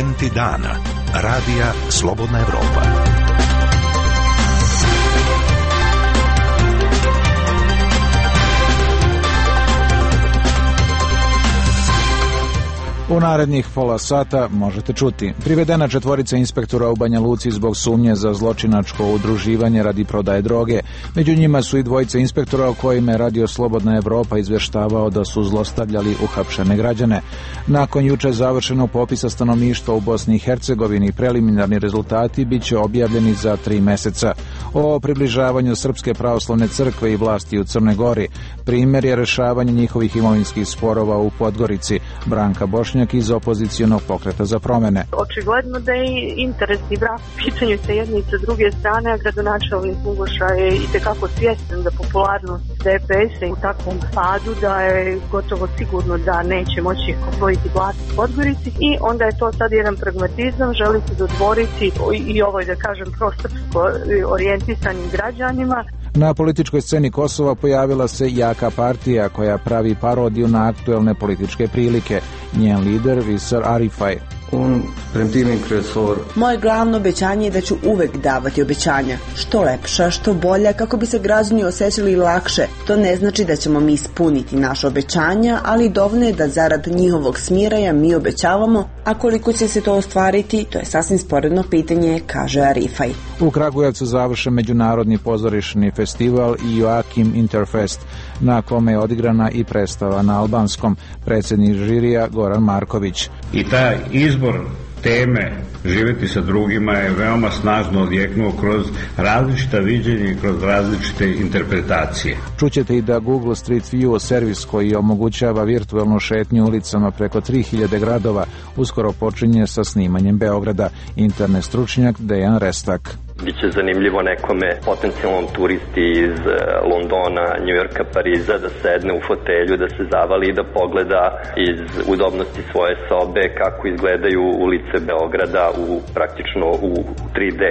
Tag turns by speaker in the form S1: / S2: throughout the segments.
S1: Momenti dana. Radija Slobodna Evropa.
S2: U narednih pola sata možete čuti: privedena 4 inspektora u Banja Luci zbog sumnje za zločinačko udruživanje radi prodaje droge. Među njima su i 2 inspektora o kojima je Radio Slobodna Evropa izveštavao da su zlostavljali uhapšene građane. Nakon juče završenog popisa stanovništva u Bosni i Hercegovini, preliminarni rezultati biće objavljeni za 3 meseca. O približavanju Srpske pravoslavne crkve i vlasti u Crnoj Gori primjer je rešavanje njihovih imovinskih sporova u Podgorici. Branka Bošnjak iz opozicionog pokreta za promene.
S3: Očigledno da je interes i brak u pitanju sa jedne i sa druge strane, a gradonačelnik Ugoša je itekako svjestan da popularnost DPS-a u takvom padu da je gotovo sigurno da neće moći osvojiti vlast u Podgorici i onda je to sad jedan pragmatizam, želi se dodvoriti i ovoj, da kažem, prosrpsko orijentisanim građanima.
S2: Na političkoj sceni Kosova pojavila se Jaka partija koja pravi parodiju na aktuelne političke prilike. Njen lider Visar Arifaj.
S4: Moje glavno obećanje je da ću uvek davati obećanja. Što lepša, što bolja, kako bi se građani osjećali lakše. To ne znači da ćemo mi ispuniti naše obećanja, ali dovoljno je da zarad njihovog smiraja mi obećavamo, a koliko će se to ostvariti, to je sasvim sporedno pitanje, kaže Arifaj.
S2: U Kragujevcu završen međunarodni pozorišni festival Joakim Interfest, na kome je odigrana i predstava na albanskom. Predsjednik žirija Goran Marković.
S5: I taj izbor teme živjeti sa drugima je veoma snažno odjeknuo kroz različita viđenja i kroz različite interpretacije.
S2: Čućete i da Google Street View, servis koji omogućava virtualnu šetnju ulicama preko 3000 gradova, uskoro počinje sa snimanjem Beograda. Internet stručnjak Dejan Restak.
S6: Biće zanimljivo nekome, potencijalnom turisti iz Londona, Njujorka, Pariza, da sedne u fotelju, da se zavali i da pogleda iz udobnosti svoje sobe kako izgledaju ulice Beograda praktično u 3D.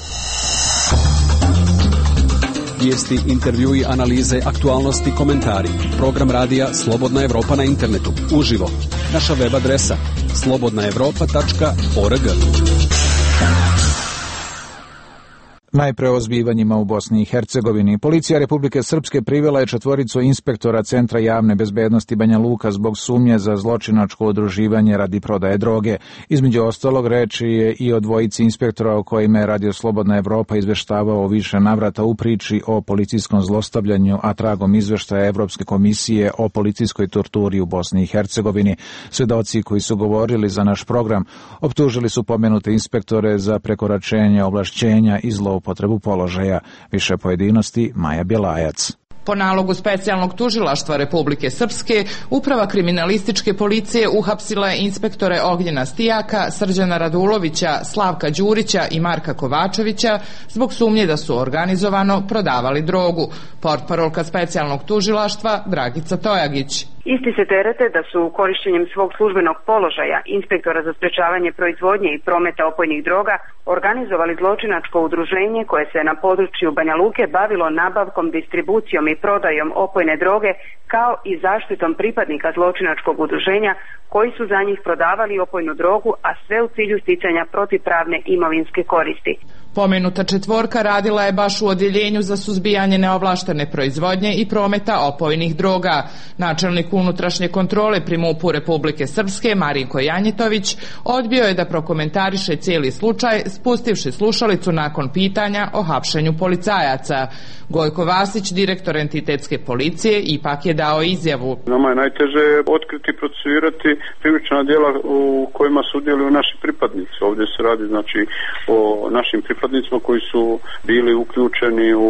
S7: Vijesti, intervjui, analize, aktualnosti, komentari. Program radija Slobodna Evropa na internetu. Uživo. Naša web adresa slobodnaevropa.org.
S2: Najpre o zbivanjima u Bosni i Hercegovini. Policija Republike Srpske privela je 4 inspektora Centra javne bezbednosti Banja Luka zbog sumnje za zločinačko udruživanje radi prodaje droge. Između ostalog, reči je i o 2 inspektora o kojima je Radio Slobodna Evropa izveštavao više navrata u priči o policijskom zlostavljanju, a tragom izveštaja Evropske komisije o policijskoj torturi u Bosni i Hercegovini. Svedoci koji su govorili za naš program optužili su pomenute inspektore za prekoračenje ovlašćenja i zloupotrebu položaja. Više pojedinosti Maja Bjelajac.
S8: Po nalogu specijalnog tužilaštva Republike Srpske, Uprava kriminalističke policije uhapsila je inspektore Ognjena Stijaka, Srđana Radulovića, Slavka Đurića i Marka Kovačevića zbog sumnje da su organizovano prodavali drogu. Portparolka specijalnog tužilaštva Dragica Tojagić.
S9: Isti se terete da su korištenjem svog službenog položaja inspektora za sprečavanje proizvodnje i prometa opojnih droga organizovali zločinačko udruženje koje se na području Banja Luke bavilo nabavkom, distribucijom i prodajom opojne droge kao i zaštitom pripadnika zločinačkog udruženja koji su za njih prodavali opojnu drogu, a sve u cilju sticanja protivpravne imovinske koristi.
S8: Pomenuta 4 radila je baš u odjeljenju za suzbijanje neovlaštene proizvodnje i prometa opojnih droga. Načelnik unutrašnje kontrole pri MUP-u Republike Srpske, Marinko Janjitović, odbio je da prokomentariše cijeli slučaj, spustivši slušalicu nakon pitanja o hapšenju policajaca. Gojko Vasić, direktor entitetske policije, ipak je dao izjavu.
S10: Nama je najteže otkriti i procesuirati krivična djela u kojima sudjeluju naši pripadnici. Ovdje se radi znači o našim pripadnicima koji su bili uključeni u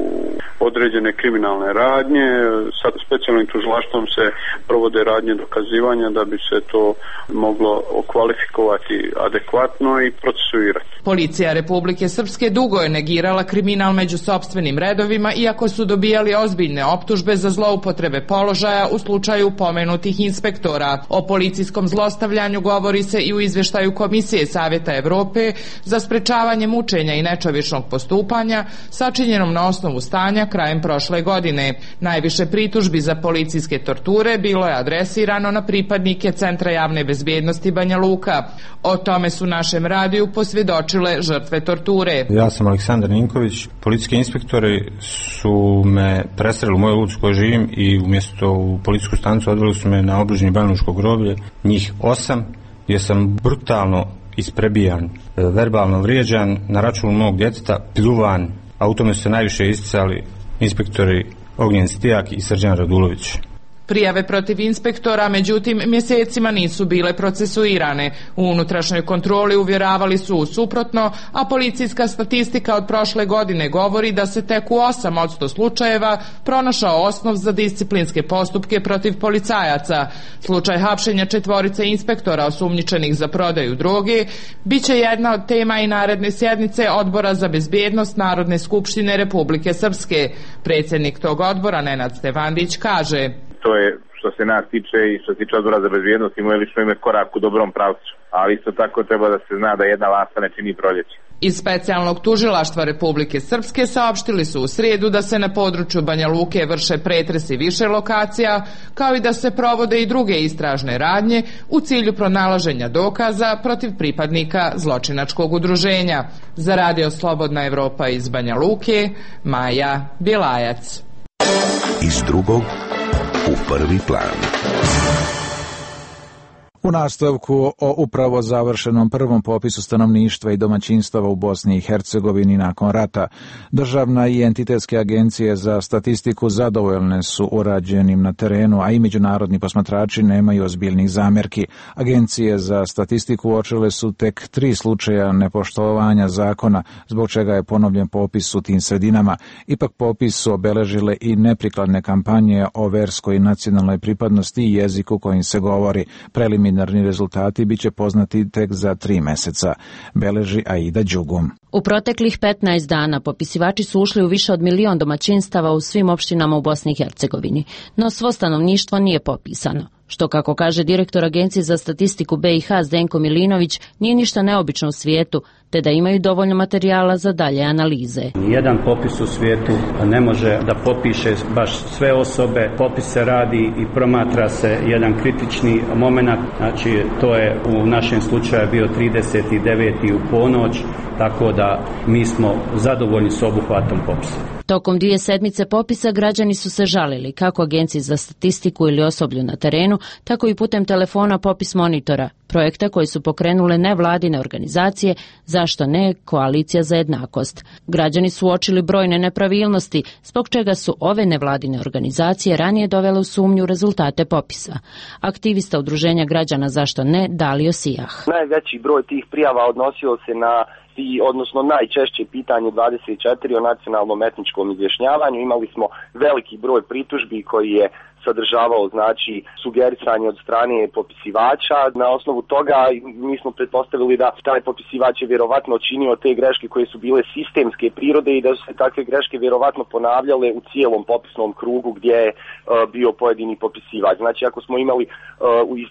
S10: određene kriminalne radnje. Sa specijalnim tužilaštvom se provode radnje dokazivanja da bi se to moglo okvalifikovati adekvatno i procesuirati.
S8: Policija Republike Srpske dugo je negirala kriminal među sopstvenim redovima, iako su dobijali ozbiljne optužbe za zloupotrebe položaja u slučaju pomenutih inspektora. O policijskom zlostavljanju govori se i u izveštaju Komisije Savjeta Evrope za sprečavanje mučenja mučenja i nečovječnog postupanja sačinjenom na osnovu stanja krajem prošle godine. Najviše pritužbi za policijske torture bilo je adresirano na pripadnike Centra javne bezbjednosti Banja Luka. O tome su našem radiju posvjedočile žrtve torture.
S11: Ja sam Aleksandar Ninković. Policijski inspektori su me presreli u moju ulicu u kojoj živim i umjesto u policijsku stanicu odveli su me na obližnje Banja groblje, njih 8, gdje sam brutalno isprebijan, verbalno vrijeđan na račun mog djeteta, pljuvan, a u tome su se najviše isticali inspektori Ognjen Stijak i Srđan Radulović.
S8: Prijave protiv inspektora, međutim, mjesecima nisu bile procesuirane. U unutrašnjoj kontroli uvjeravali su u suprotno, a policijska statistika od prošle godine govori da se tek u 8% slučajeva pronašao osnov za disciplinske postupke protiv policajaca. Slučaj hapšenja 4 inspektora osumnjičenih za prodaju droge biće jedna od tema i naredne sjednice Odbora za bezbjednost Narodne skupštine Republike Srpske. Predsjednik tog odbora, Nenad Stevandić, kaže:
S12: To je što se nas tiče i što se tiče Odbora za bezbjednost i moje lično ime korak u dobrom pravcu, ali isto tako treba da se zna da jedna lasta ne čini proljeće.
S8: Iz specijalnog tužilaštva Republike Srpske saopštili su u srijedu da se na području Banja Luke vrše pretresi više lokacija, kao i da se provode i druge istražne radnje u cilju pronalaženja dokaza protiv pripadnika zločinačkog udruženja. Za Radio Slobodna Evropa iz Banja Luke, Maja Bjelajac.
S1: Iz drugog u prvi plan.
S2: U nastavku o upravo završenom prvom popisu stanovništva i domaćinstava u Bosni i Hercegovini nakon rata, državna i entitetske agencije za statistiku zadovoljne su urađenim na terenu, a i međunarodni posmatrači nemaju ozbiljnih zamjerki. Agencije za statistiku uočile su tek 3 slučaja nepoštovanja zakona, zbog čega je ponovljen popis u tim sredinama. Ipak popis su obeležile i neprikladne kampanje o verskoj i nacionalnoj pripadnosti i jeziku kojim se govori. Preliminarni rezultati biće poznati tek za 3 mjeseca, beleži Aida Đugum.
S13: U proteklih 15 dana popisivači su ušli u više od 1 milion domaćinstava u svim opštinama u Bosni i Hercegovini, no svo stanovništvo nije popisano. Što, kako kaže direktor Agencije za statistiku BiH Zdenko Milinović, nije ništa neobično u svijetu, te da imaju dovoljno materijala za dalje analize.
S14: Nijedan popis u svijetu ne može da popiše baš sve osobe. Popis se radi i promatra se jedan kritični moment, znači to je u našem slučaju bio 39. u ponoć, tako da mi smo zadovoljni s obuhvatom popisa.
S13: Tokom 2 sedmice popisa građani su se žalili kako Agenciji za statistiku ili osoblju na terenu, tako i putem telefona Popis monitora, projekta koji su pokrenule nevladine organizacije, zašto ne Koalicija za jednakost. Građani su uočili brojne nepravilnosti, zbog čega su ove nevladine organizacije ranije dovele u sumnju rezultate popisa. Aktivista udruženja građana Zašto ne, Dalio Sijah.
S15: Najveći broj tih prijava odnosio se na odnosno najčešće pitanje 24 o nacionalnom etničkom izjašnjavanju. Imali smo veliki broj pritužbi koji je sadržavao znači sugerisanje od strane popisivača. Na osnovu toga mi smo pretpostavili da taj popisivač je vjerovatno činio te greške koje su bile sistemske prirode i da su se takve greške vjerovatno ponavljale u cijelom popisnom krugu gdje je bio pojedini popisivač. Znači ako smo imali iz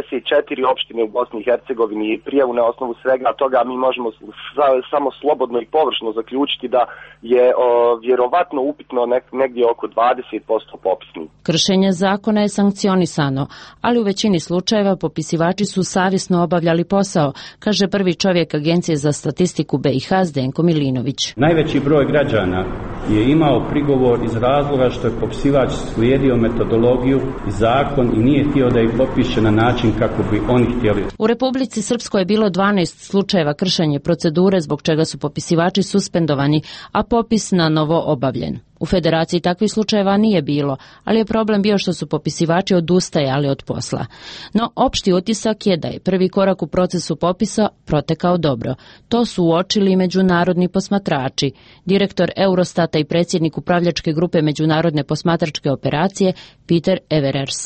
S15: 44 opštine u Bosni i Hercegovini prijavu na osnovu svega toga, mi možemo samo slobodno i površno zaključiti da je vjerovatno upitno negdje oko 20% popisnika.
S13: Kršenje zakona je sankcionisano, ali u većini slučajeva popisivači su savjesno obavljali posao, kaže prvi čovjek Agencije za statistiku BiH Zdenko Milinović.
S14: Najveći broj građana je imao prigovor iz razloga što je popisivač slijedio metodologiju i zakon i nije htio da ih popiše na način kako bi oni htjeli.
S13: U Republici Srpskoj je bilo 12 slučajeva kršenja procedure zbog čega su popisivači suspendovani, a popis na novo obavljen. U Federaciji takvih slučajeva nije bilo, ali je problem bio što su popisivači odustajali od posla. No, opšti utisak je da je prvi korak u procesu popisa protekao dobro. To su uočili i međunarodni posmatrači. Direktor Eurostata i predsjednik upravljačke grupe Međunarodne posmatračke operacije Peter Everers.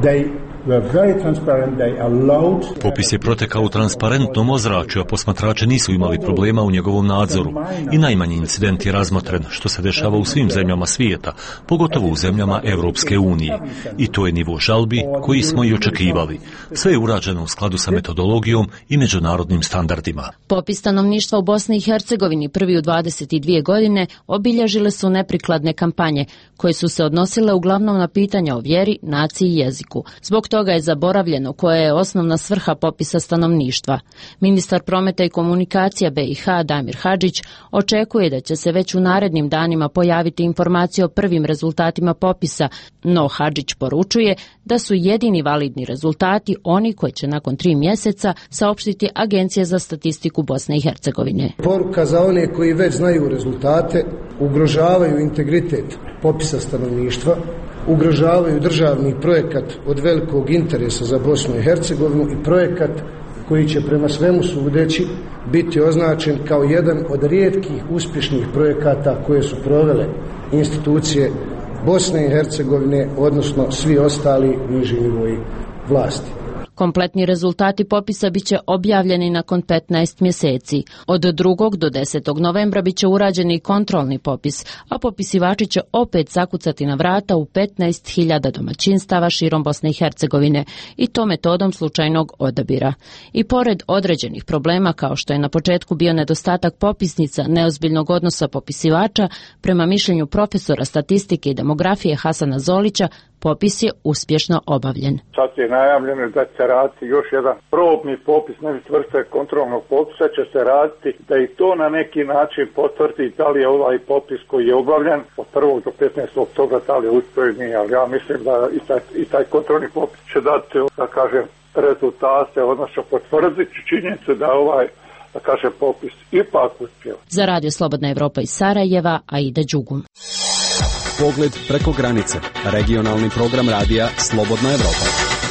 S16: Popis je protekao u transparentnom ozračju, a posmatrači nisu imali problema u njegovom nadzoru. I najmanji incident je razmotren, što se dešava u svim zemljama svijeta, pogotovo u zemljama Europske unije. I to je nivo žalbi koji smo i očekivali. Sve je urađeno u skladu sa metodologijom i međunarodnim standardima.
S13: Popis stanovništva u Bosni i Hercegovini prvi u 22 godine obilježile su neprikladne kampanje, koje su se odnosile uglavnom na pitanja o vjeri, naciji i jeziku. Zbog toga je zaboravljeno koja je osnovna svrha popisa stanovništva. Ministar prometa i komunikacija BiH Damir Hadžić očekuje da će se već u narednim danima pojaviti informacije o prvim rezultatima popisa, no Hadžić poručuje da su jedini validni rezultati oni koji će nakon 3 mjeseca saopštiti Agencija za statistiku Bosne i Hercegovine.
S17: Poruka za one koji već znaju rezultate, ugrožavaju integritet popisa stanovništva, ugrožavaju državni projekat od velikog interesa za Bosnu i Hercegovinu i projekat koji će prema svemu sudeći biti označen kao jedan od rijetkih uspješnih projekata koje su provele institucije Bosne i Hercegovine, odnosno svi ostali niži nivoi vlasti.
S13: Kompletni rezultati popisa biće objavljeni nakon 15 mjeseci. Od 2. do 10. novembra biće urađeni kontrolni popis, a popisivači će opet zakucati na vrata u 15.000 domaćinstava širom Bosne i Hercegovine i to metodom slučajnog odabira. I pored određenih problema kao što je na početku bio nedostatak popisnica, neozbiljnog odnosa popisivača, prema mišljenju profesora statistike i demografije Hasana Zolića, popis je uspješno obavljen.
S18: Sad je najavljeno da će se raditi još jedan probni popis, ne vrste kontrolnog popisa će se raditi, da i to na neki način potvrdi da li je ovaj popis koji je obavljen od 1. do 15. toga da li je uspio ili nije, ali ja mislim da i taj kontrolni popis će dati, da kažem, rezultate, odnosno potvrditi činjenicu da ovaj, da kažem, popis ipak uspio.
S13: Za Radio Slobodna Evropa iz Sarajeva, Aida Đugum.
S7: Pogled preko granice. Regionalni program radija Slobodna Evropa.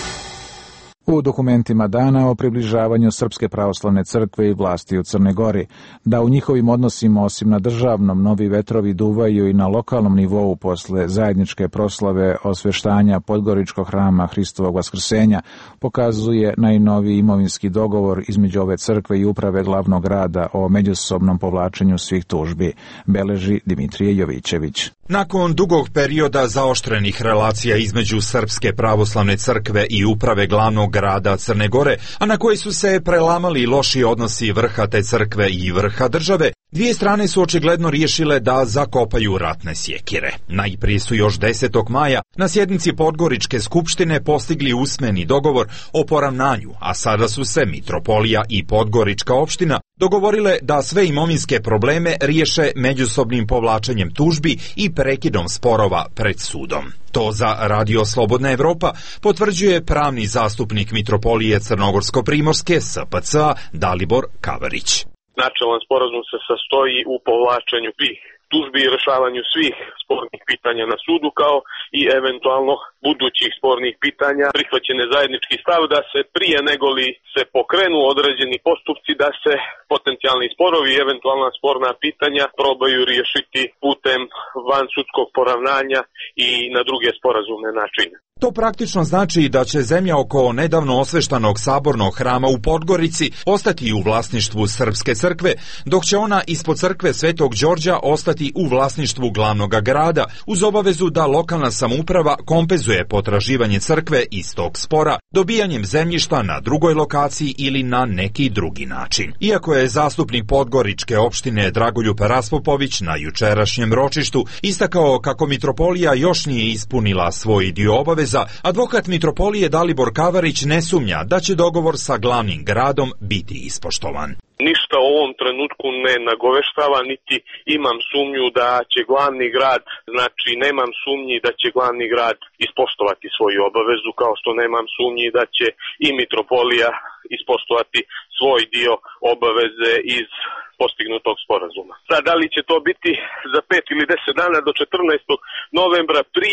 S2: U dokumentima dana o približavanju Srpske pravoslavne crkve i vlasti u Crnoj Gori, da u njihovim odnosima osim na državnom novi vetrovi duvaju i na lokalnom nivou posle zajedničke proslave osveštanja Podgoričkog hrama Hristovog Vaskrsenja, pokazuje najnoviji imovinski dogovor između ove crkve i uprave glavnog grada o međusobnom povlačenju svih tužbi, beleži Dimitrije Jovićević.
S19: Nakon dugog perioda zaoštrenih relacija između Srpske pravoslavne crkve i uprave glavnog grada Crne Gore, a na koji su se prelamali loši odnosi vrha te crkve i vrha države, dvije strane su očigledno riješile da zakopaju ratne sjekire. Najprije su još 10. maja na sjednici Podgoričke skupštine postigli usmeni dogovor o poravnanju, a sada su se Mitropolija i Podgorička opština dogovorile da sve imovinske probleme riješe međusobnim povlačenjem tužbi i prekidom sporova pred sudom. To za Radio Slobodna Evropa potvrđuje pravni zastupnik Mitropolije Crnogorsko-Primorske SPCA Dalibor Kavarić.
S20: Načelan sporazum se sastoji u povlačenju svih tužbi i rješavanju svih spornih pitanja na sudu, kao i eventualno budućih spornih pitanja. Prihvaćen je zajednički stav da se prije negoli se pokrenu određeni postupci, da se potencijalni sporovi i eventualna sporna pitanja probaju riješiti putem vansudskog poravnanja i na druge sporazumne načine.
S19: To praktično znači da će zemlja oko nedavno osveštanog sabornog hrama u Podgorici ostati u vlasništvu Srpske crkve, dok će ona ispod crkve Svetog Đorđa ostati u vlasništvu glavnog grada, uz obavezu da lokalna samouprava kompenzuje potraživanje crkve iz tog spora dobijanjem zemljišta na drugoj lokaciji ili na neki drugi način. Iako je zastupnik Podgoričke opštine Dragoljub Raspopović na jučerašnjem ročištu istakao kako Mitropolija još nije ispunila svoj dio obaveza, advokat Mitropolije Dalibor Kavarić ne sumnja da će dogovor sa glavnim gradom biti ispoštovan.
S20: Ništa u ovom trenutku ne nagoveštava, niti imam sumnju da će glavni grad, znači nemam sumnji da će glavni grad ispoštovati svoju obavezu, kao što nemam sumnji da će i Mitropolija ispoštovati svoj dio obaveze iz postignutog sporazuma. Sad, da li će to biti za 5 ili 10 dana do 14. novembra prije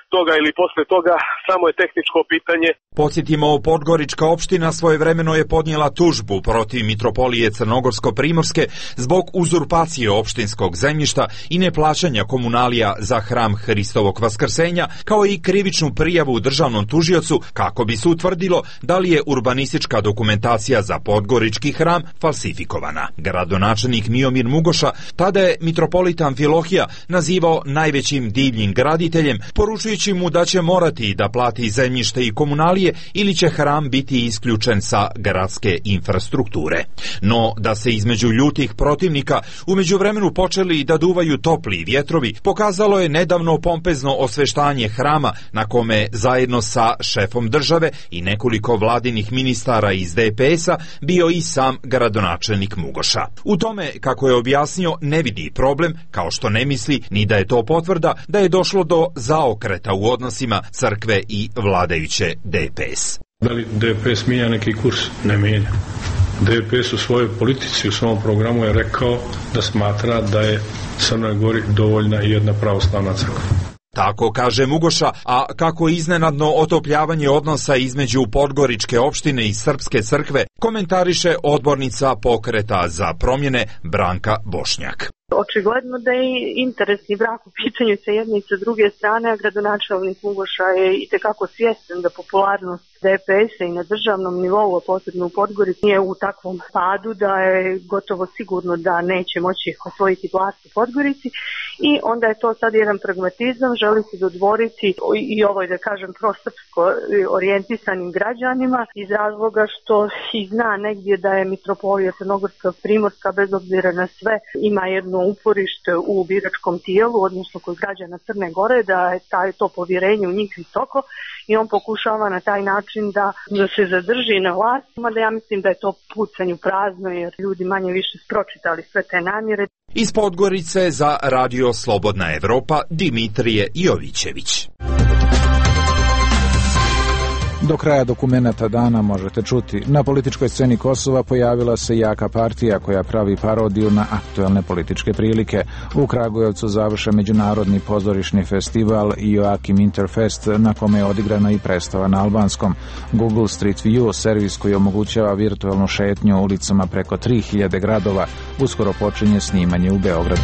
S20: toga ili posle toga, samo je tehničko pitanje.
S19: Podsjetimo, Podgorička opština svojevremeno je podnijela tužbu protiv Mitropolije Crnogorsko-Primorske zbog uzurpacije opštinskog zemljišta i neplaćanja komunalija za hram Hristovog Vaskrsenja, kao i krivičnu prijavu državnom tužiocu kako bi se utvrdilo da li je urbanistička dokumentacija za Podgorički hram falsifikovana. Gradonačelnik Miomir Mugoša tada je mitropolita Amfilohija nazivao najvećim divljim graditeljem, poručujući mu da će morati da plati zemljište i komunalije ili će hram biti isključen sa gradske infrastrukture. No, da se između ljutih protivnika u međuvremenu počeli da duvaju topli vjetrovi, pokazalo je nedavno pompezno osveštanje hrama na kome zajedno sa šefom države i nekoliko vladinih ministara iz DPS-a bio i sam gradonačelnik Mugoša. U tome, kako je objasnio, ne vidi problem, kao što ne misli ni da je to potvrda da je došlo do zaokreta u odnosima crkve i vladajuće DPS.
S21: Da li DPS mijenja neki kurs? Ne mijenja. DPS u svojoj politici, u svom programu je rekao da smatra da je Crnoj Gori dovoljna i jedna pravoslavna crkva.
S19: Tako kaže Mugoša, a kako iznenadno otopljavanje odnosa između Podgoričke opštine i Srpske crkve komentariše odbornica Pokreta za promjene Branka Bošnjak.
S3: Očigledno da je interesni brak u pitanju sa jedne i sa druge strane, a gradonačelnik Mugoša je itekako svjestan da popularnost DPS-a i na državnom nivou, a posebno u Podgorici, je u takvom padu da je gotovo sigurno da neće moći osvojiti vlast u Podgorici i onda je to sad jedan pragmatizam, želi se dodvoriti i ovoj, da kažem, prosrpsko orijentisanim građanima iz razloga što i zna negdje da je mitropolija Crnogorsko-Primorska bez obzira na sve ima jedno uporište u biračkom tijelu, odnosno kod građana Crne Gore, da je to povjerenje u njih visoko i on pokušava na taj način da se zadrži na vlasti, mada ja mislim da je to pucanj u prazno jer ljudi manje više pročitali sve te namjere.
S19: Iz Podgorice za Radio Slobodna Evropa Dimitrije Jovićević.
S2: Do kraja dokumenata dana možete čuti: na političkoj sceni Kosova pojavila se jaka partija koja pravi parodiju na aktuelne političke prilike. U Kragujevcu završa međunarodni pozorišni festival Joakim Interfest, na kome je odigrana i predstava na albanskom. Google Street View, servis koji omogućava virtualnu šetnju ulicama preko 3000 gradova, uskoro počinje snimanje u Beogradu.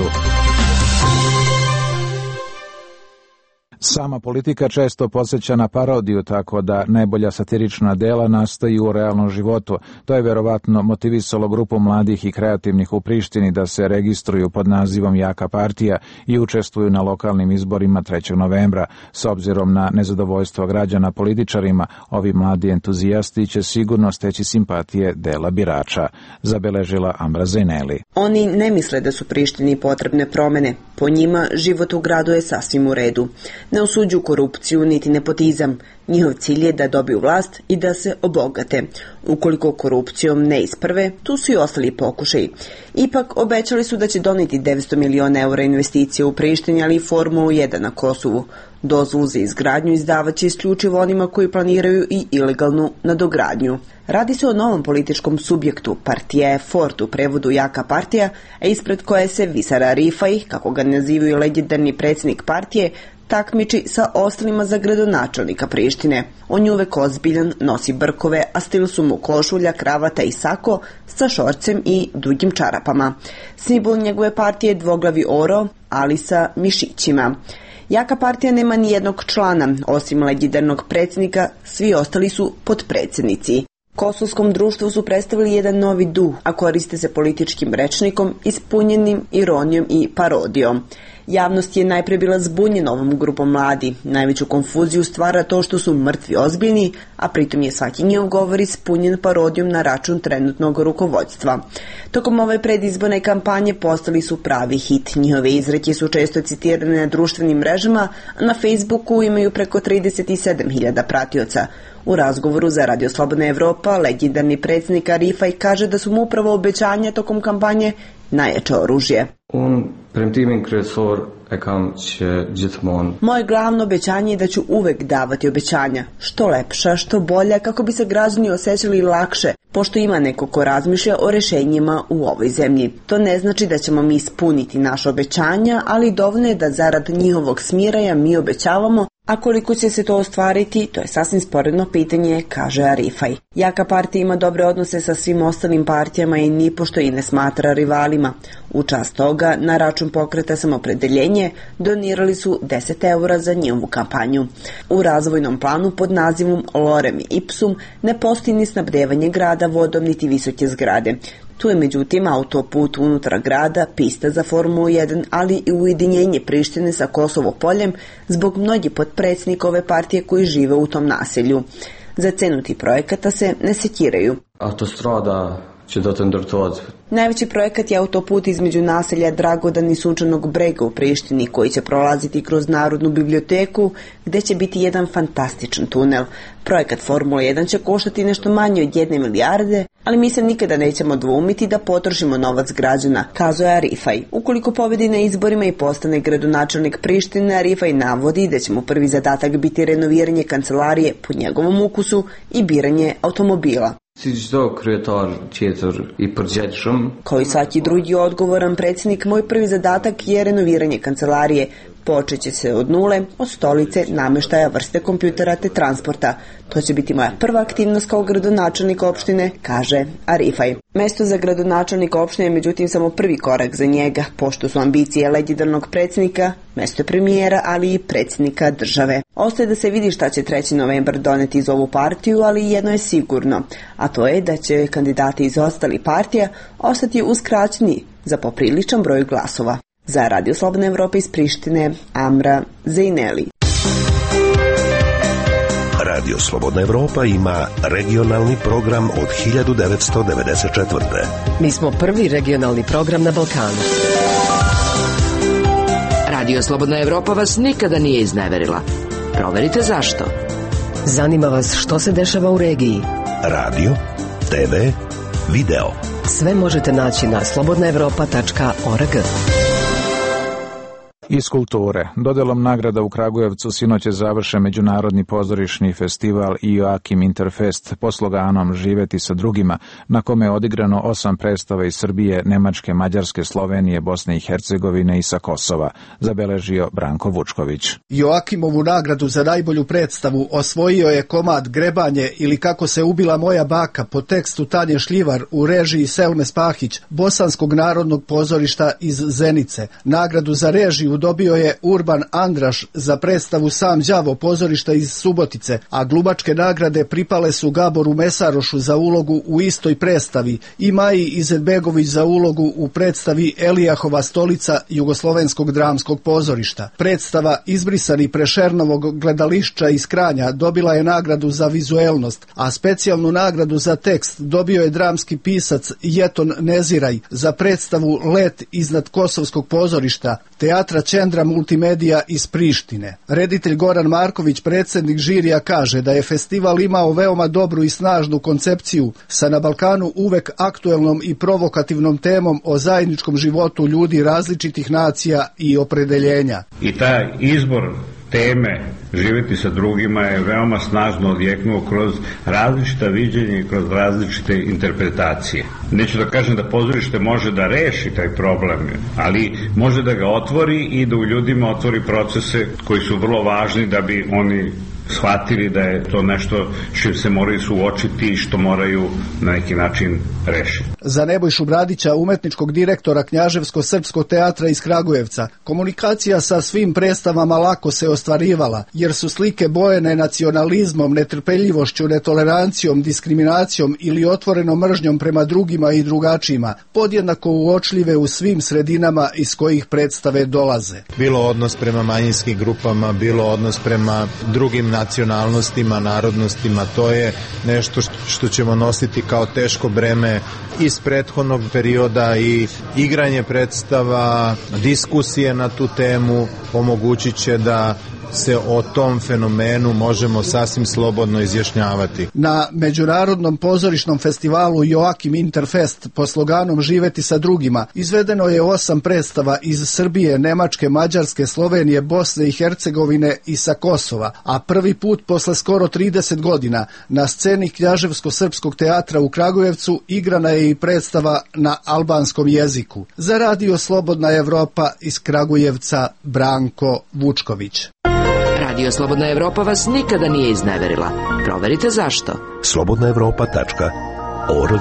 S2: Sama politika često podsjeća na parodiju, tako da najbolja satirična dela nastaju u realnom životu. To je verovatno motivisalo grupu mladih i kreativnih u Prištini da se registruju pod nazivom Jaka partija i učestvuju na lokalnim izborima 3. novembra. S obzirom na nezadovoljstvo građana političarima, ovi mladi entuzijasti će sigurno steći simpatije dela birača, zabeležila Ambra Zeneli.
S4: Oni ne misle da su Prištini potrebne promene. Po njima život u gradu je sasvim u redu. Ne osuđuju korupciju niti nepotizam. Njihov cilj je da dobiju vlast i da se obogate. Ukoliko korupcijom ne isprve, tu su i ostali pokušaji. Ipak obećali su da će doneti 900 miliona eura investicije u Prištini, ali i Formulu 1 na Kosovu. Dozvolu za izgradnju izdavaće isključivo onima koji planiraju i ilegalnu nadogradnju. Radi se o novom političkom subjektu. Partija je Fort, u prevodu Jaka partija, a ispred koje se Visara Rifaj, kako ga nazivaju legendarni predsjednik partije, takmiči sa ostalima za gradonačelnika Prištine. On je uvek ozbiljan, nosi brkove, a stil su mu košulja, kravata i sako sa šorcem i dugim čarapama. Simbol njegove partije je dvoglavi oro, ali sa mišićima. Jaka partija nema ni jednog člana, osim legendarnog predsjednika, svi ostali su potpredsjednici. Kosovskom društvu su predstavili jedan novi duh, a koriste se političkim rečnikom ispunjenim ironijom i parodijom. Javnost je najprije bila zbunjena ovom grupom mladi. Najveću konfuziju stvara to što su mrtvi ozbiljni, a pritom je svaki njihov govor ispunjen parodijom na račun trenutnog rukovodstva. Tokom ove predizborne kampanje postali su pravi hit. Njihove izreke su često citirane na društvenim mrežama, a na Facebooku imaju preko 37.000 pratioca. U razgovoru za Radio Slobodna Evropa, legendarni predsjednik Arifaj kaže da su mu upravo obećanja tokom kampanje najjače oružje. Moje glavno obećanje je da ću uvek davati obećanja, što lepša, što bolja, kako bi se građani osjećali lakše, pošto ima neko ko razmišlja o rešenjima u ovoj zemlji. To ne znači da ćemo mi ispuniti naše obećanja, ali dovoljno je da zarad njihovog smiraja mi obećavamo A koliko će se to ostvariti, to je sasvim sporedno pitanje, kaže Arifaj. Jaka partija ima dobre odnose sa svim ostalim partijama i nipošto i ne smatra rivalima. U čast toga, na račun Pokreta Samopredeljenje donirali su 10 eura za njihovu kampanju. U razvojnom planu pod nazivom Lorem Ipsum ne postoji ni snabdevanje grada vodom niti visoke zgrade. Tu je međutim autoput unutar grada, pista za Formulu 1, ali i ujedinjenje Prištine sa Kosovo poljem zbog mnogih potpredsjednikove partije koji žive u tom naselju. Za cenu tih projekata se ne sekiraju.
S5: Autostrada će dotendrtovat.
S4: Najveći projekat je autoput između naselja Dragodan i Sunčanog Brega u Prištini koji će prolaziti kroz Narodnu biblioteku gde će biti jedan fantastičan tunel. Projekat Formula 1 će koštati nešto manje od 1 milijarde, ali mi se nikada nećemo dvoumiti da potrošimo novac građana, kazuje Arifaj. Ukoliko pobedi na izborima i postane gradonačelnik Prištine, Arifaj navodi da će mu prvi zadatak biti renoviranje kancelarije po njegovom ukusu i biranje automobila. Kao i svaki drugi odgovoran predsjednik, moj prvi zadatak je renoviranje kancelarije. Počeće se od nule, od stolice, namještaja, vrste kompjutera te transporta. To će biti moja prva aktivnost kao gradonačelnik opštine, kaže Arifaj. Mesto za gradonačelnika opštine je međutim samo prvi korak za njega, pošto su ambicije legendarnog predsjednika, mesto je premijera, ali i predsjednika države. Ostaje da se vidi šta će 3. novembar doneti iz ovu partiju, ali jedno je sigurno, a to je da će kandidati iz ostalih partija ostati uskraćeni za popriličan broj glasova. Za Radio Slobodna Evropa iz Prištine, Amra Zejneli.
S1: Radio Slobodna Evropa ima regionalni program od 1994.
S22: Mi smo prvi regionalni program na Balkanu. Radio Slobodna Evropa vas nikada nije izneverila. Proverite zašto. Zanima vas što se dešava u regiji.
S1: Radio, TV, video.
S22: Sve možete naći na slobodnaevropa.org.
S2: Iz kulture. Dodelom nagrada u Kragujevcu sinoć je završen međunarodni pozorišni festival Joakim Interfest pod sloganom Živeti sa drugima, na kome je odigrano 8 predstava iz Srbije, Nemačke, Mađarske, Slovenije, Bosne i Hercegovine i sa Kosova, zabeležio Branko Vučković.
S23: Joakimovu nagradu za najbolju predstavu osvojio je komad Grebanje ili Kako se ubila moja baka po tekstu Tanje Šljivar u režiji Selme Spahić, Bosanskog narodnog pozorišta iz Zenice. Nagradu za režiju dobio je Urban Andraš za predstavu Sam đavo pozorišta iz Subotice, a glumačke nagrade pripale su Gaboru Mesarošu za ulogu u istoj predstavi i Maji Izetbegović za ulogu u predstavi Elijahova stolica Jugoslovenskog dramskog pozorišta. Predstava Izbrisani Prešernovog gledališća iz Kranja dobila je nagradu za vizuelnost, a specijalnu nagradu za tekst dobio je dramski pisac Jeton Neziraj za predstavu Let iznad Kosovskog pozorišta Teatra Čendra Multimedija iz Prištine. Reditelj Goran Marković, predsjednik žirija, kaže da je festival imao veoma dobru i snažnu koncepciju sa na Balkanu uvek aktuelnom i provokativnom temom o zajedničkom životu ljudi različitih nacija i opredeljenja.
S24: I taj izbor teme živjeti sa drugima je veoma snažno odjeknuo kroz različita viđenja i kroz različite interpretacije. Neću da kažem da pozorište može da reši taj problem, ali može da ga otvori i da u ljudima otvori procese koji su vrlo važni da bi oni shvatili da je to nešto što se moraju suočiti i što moraju na neki način rešiti.
S23: Za Nebojšu Bradića, umetničkog direktora Knjaževsko-srpskog teatra iz Kragujevca, komunikacija sa svim predstavama lako se ostvarivala, jer su slike bojene nacionalizmom, netrpeljivošću, netolerancijom, diskriminacijom ili otvorenom mržnjom prema drugima i drugačijima, podjednako uočljive u svim sredinama iz kojih predstave dolaze.
S25: Bilo odnos prema manjinskim grupama, bilo odnos prema drugim nacionalnostima, narodnostima, to je nešto što ćemo nositi kao teško breme iz prethodnog perioda i igranje predstava, diskusije na tu temu omogućit će da se o tom fenomenu možemo sasvim slobodno izjašnjavati.
S23: Na međunarodnom pozorišnom festivalu Joakim Interfest po sloganom Živeti sa drugima izvedeno je 8 predstava iz Srbije, Nemačke, Mađarske, Slovenije, Bosne i Hercegovine i sa Kosova, a prvi put posle skoro 30 godina na sceni Knjaževsko-srpskog teatra u Kragujevcu igrana je i predstava na albanskom jeziku. Za Radio Slobodna Evropa iz Kragujevca, Branko Vučković.
S22: Radio Slobodna Evropa vas nikada nije izneverila. Proverite zašto.
S1: slobodnaevropa.org.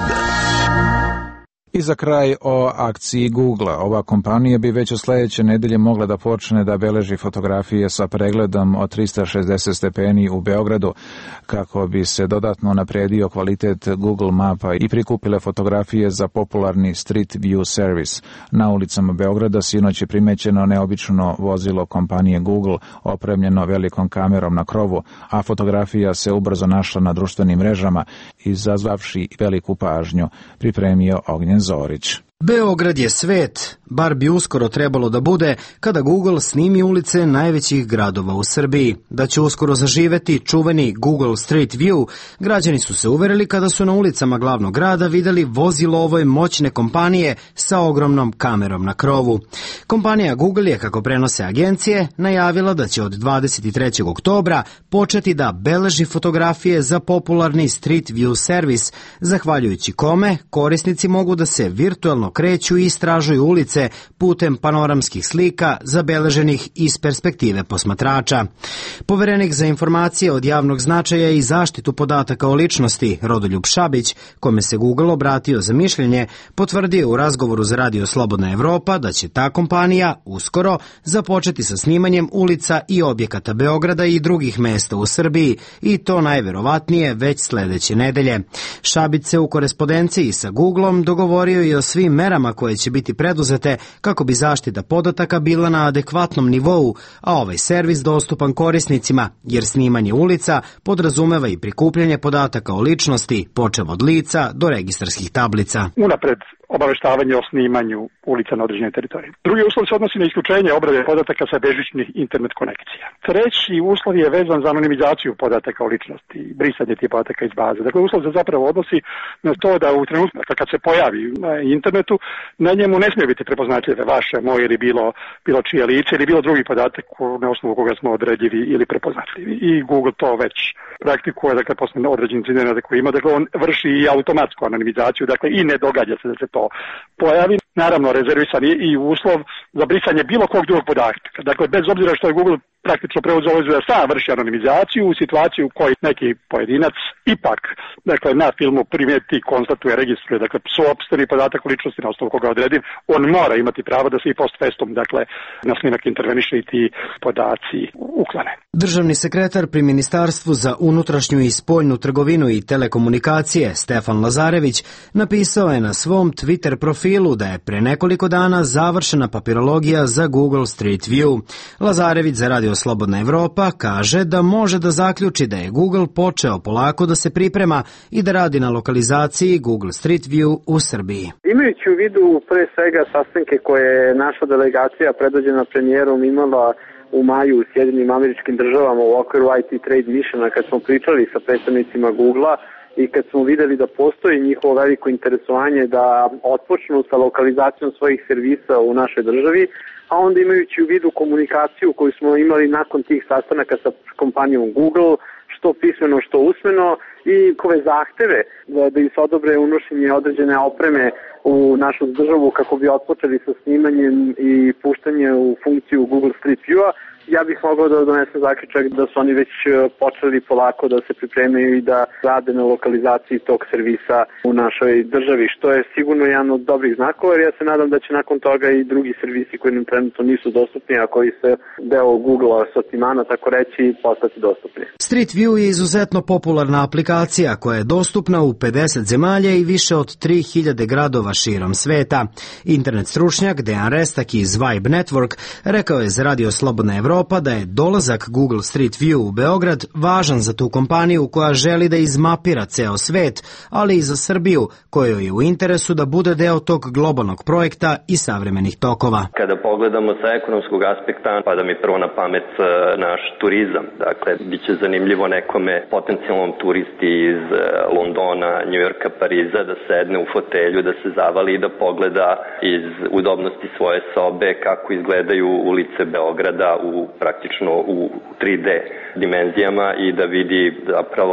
S2: I za kraj o akciji Google-a. Ova kompanija bi već od sledeće nedelje mogla da počne da beleži fotografije sa pregledom od 360 stepeni u Beogradu kako bi se dodatno napredio kvalitet Google mapa i prikupile fotografije za popularni Street View servis. Na ulicama Beograda sinoć je primećeno neobično vozilo kompanije Google opremljeno velikom kamerom na krovu, a fotografija se ubrzo našla na društvenim mrežama, izazvavši veliku pažnju, pripremio Ognjen Zorić.
S6: Beograd je svet, bar bi uskoro trebalo da bude kada Google snimi ulice najvećih gradova u Srbiji. Da će uskoro zaživeti čuveni Google Street View, građani su se uverili kada su na ulicama glavnog grada videli vozilo ove moćne kompanije sa ogromnom kamerom na krovu. Kompanija Google je, kako prenose agencije, najavila da će od 23. oktobra početi da beleži fotografije za popularni Street View servis, zahvaljujući kome korisnici mogu da se virtualno kreću i istražuju ulice putem panoramskih slika zabeleženih iz perspektive posmatrača. Poverenik za informacije od javnog značaja i zaštitu podataka o ličnosti Rodoljub Šabić, kome se Google obratio za mišljenje, potvrdio u razgovoru za Radio Slobodna Evropa da će ta kompanija uskoro započeti sa snimanjem ulica i objekata Beograda i drugih mesta u Srbiji, i to najverovatnije već sledeće nedelje. Šabić se u korespondenciji sa Googleom dogovorio i o svim merama koje će biti preduzete kako bi zaštita podataka bila na adekvatnom nivou, a ovaj servis dostupan korisnicima, jer snimanje ulica podrazumeva i prikupljanje podataka o ličnosti, počev od lica do registarskih tablica.
S9: Unapred obaveštavanje o snimanju ulica na određenoj teritoriji. Drugi uslov se odnosi na isključenje obrade podataka sa bežičnih internet konekcija. Treći uslov je vezan za anonimizaciju podataka o ličnosti i brisanje tih podataka iz baze. Dakle, uslov se zapravo odnosi na to da u trenutku kad se pojavi na internetu, na njemu ne smije biti prepoznatljive vaše, moje ili bilo čije lice ili bilo drugi podatak na osnovu koga smo odredivi ili prepoznatljivi. I Google to već praktikuje, dakle, posle određenih incidenata koji ima, dakle, on vrši i automatsku anonimizaciju, dakle, i ne događa se da se to pojavi. Naravno, rezervisan je i uslov za brisanje bilo kog drugog podatka. Dakle, bez obzira što je Google praktično preuzeo obavezu da sam vrši anonimizaciju u situaciji u kojoj neki pojedinac ipak, dakle, na filmu primeti, konstatuje, registruje, dakle, sopstveni podatak o ličnosti na osnovu koga odredim, on mora imati pravo da se i post festum, dakle, na snimak interveniše i ti podaci uklane.
S6: Državni sekretar pri Ministarstvu za unutrašnju i spoljnu trgovinu i telekomunikacije Stefan Lazarević napisao je na svom Twitter profilu da je pre nekoliko dana završena papirologija za Google Street View. Lazarević za Radio Slobodna Evropa kaže da može da zaključi da je Google počeo polako da se priprema i da radi na lokalizaciji Google Street View u Srbiji.
S10: Imajući u vidu pre svega sastanke koje je naša delegacija predvođena premijerom imala u maju u Sjedinim Američkim Državama u okviru IT Trade Missiona, kad smo pričali sa predstavnicima Google-a i kad smo videli da postoji njihovo veliko interesovanje da otpočnu sa lokalizacijom svojih servisa u našoj državi, a onda imajući u vidu komunikaciju koju smo imali nakon tih sastanaka sa kompanijom Google, što pismeno, što usmeno, i ove zahteve da im se odobre unošenje određene opreme u našu državu kako bi otpočeli sa snimanjem i puštanje u funkciju Google Street View-a, ja bih mogao da donesem zaključak da su oni već počeli polako da se pripremaju i da rade na lokalizaciji tog servisa u našoj državi, što je sigurno jedan od dobrih znakova, jer ja se nadam da će nakon toga i drugi servisi koji nam trenutno nisu dostupni, a koji se deo Google asortimana, tako reći, postati dostupni.
S6: Street View je izuzetno popularna aplikacija koja je dostupna u 50 zemalja i više od 3000 gradova širom sveta. Internet stručnjak Dejan Restak iz Vibe Network rekao je za Radio Slobodna Evropa da je dolazak Google Street View u Beograd važan za tu kompaniju koja želi da izmapira ceo svet, ali i za Srbiju, kojoj je u interesu da bude deo tog globalnog projekta i savremenih tokova.
S11: Kada pogledamo sa ekonomskog aspekta, pada mi prvo na pamet naš turizam. Dakle, bit će zanimljivo nekome potencijalnom turisti iz Londona, Njujorka, Pariza da sedne u fotelju, da se zavali i da pogleda iz udobnosti svoje sobe kako izgledaju ulice Beograda praktično u 3D dimenzijama i da vidi zapravo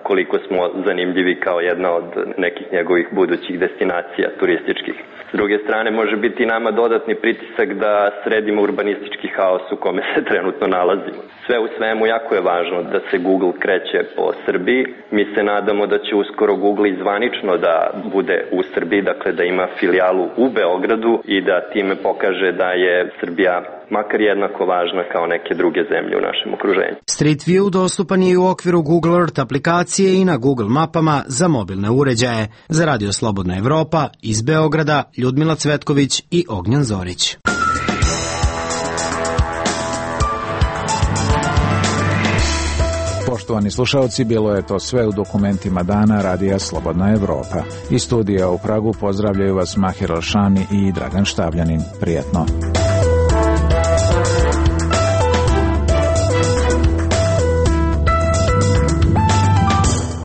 S11: koliko smo zanimljivi kao jedna od nekih njegovih budućih destinacija turističkih. S druge strane, može biti nama dodatni pritisak da sredimo urbanistički haos u kome se trenutno nalazimo. Sve u svemu, jako je važno da se Google kreće po Srbiji. Mi se nadamo da će uskoro Google i zvanično da bude u Srbiji, dakle da ima filijalu u Beogradu i da time pokaže da je Srbija makar jednako važna kao neke druge zemlje u našem okruženju.
S6: Street View dostupan je i u okviru Google Earth aplikacije i na Google mapama za mobilne uređaje. Za Radio Slobodna Evropa iz Beograda Ljudmila Cvetković i Ognjan Zorić.
S2: Poštovani slušalci, bilo je to sve u dokumentima dana Radija Slobodna Evropa. Iz studija u Pragu pozdravljaju vas Mahir Alšani i Dragan Štavljanin. Prijetno.